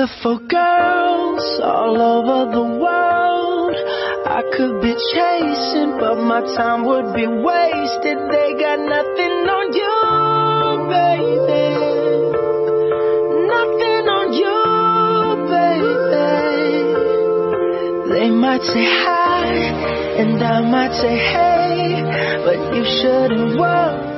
beautiful girls all over the world I could be chasing, but my time would be wasted. They got nothing on you, baby. Nothing on you, baby. They might say hi, and I might say hey, but you shouldn't worry.